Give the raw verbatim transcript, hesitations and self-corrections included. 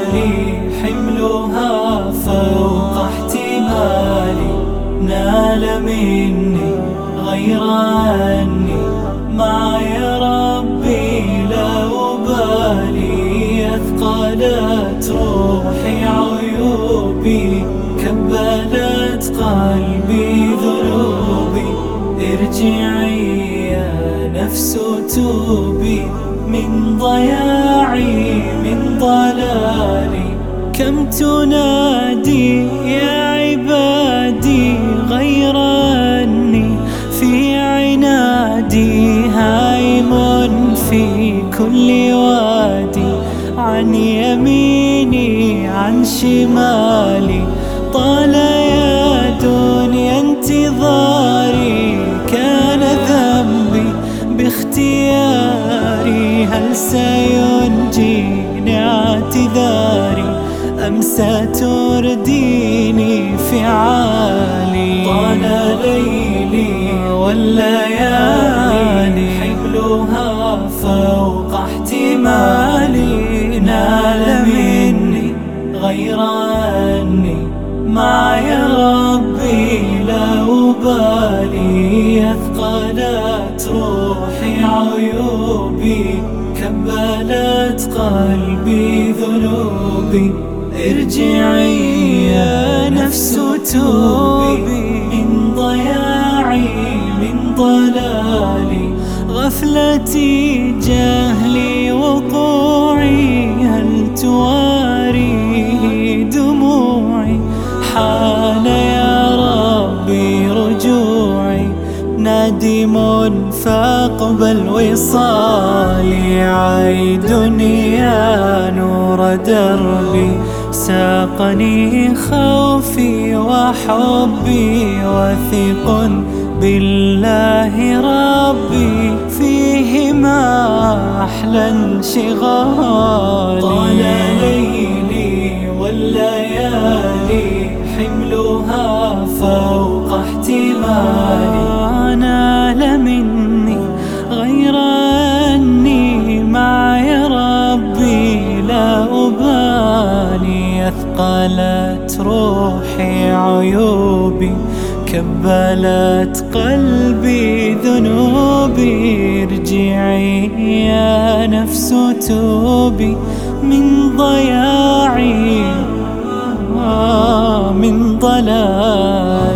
ليالي حملها فوق احتمالي، نال مني غير أني معي ربي لا أبالي. أثقلت روحي عيوبي، كبلت قلبي ذنوبي، ارجعي يا نفس توبي من ضياعي من ضلالي. كم تنادي يا عبادي غير أني في عنادي هائم في كل وادي، عن يميني عن شمالي. طال يا دنيا انتظاري، كان ذنبي باختياري، هل سينجيني اعتذاري أم سترديني فعالي؟ طال ليلي والليالي حملها فوق احتمالي، نال مني غير أني معي ربي لا أبالي. أثقلت روحي عيوبي، كبلت قلبي ذنوبي، ارجعي يا نفس توبي من ضياعي من ضلالي. غفلتي جهلي وقوعي، هل تواري دموعي؟ حان يا ربي رجوعي، نادم فاقبل وصالي. عيد يا نور دربي، ساقني خوفي وحبي، وثق بالله ربي فيهما أحلى انشغالي. طال ليلي والليالي حملها فوق احتمالي، نال مني غير أني معي ربي لا أبالي. أثقلت روحي عيوبي، كبلت قلبي ذنوبي، ارجعي يا نفس توبي من ضياعي من ضلالي.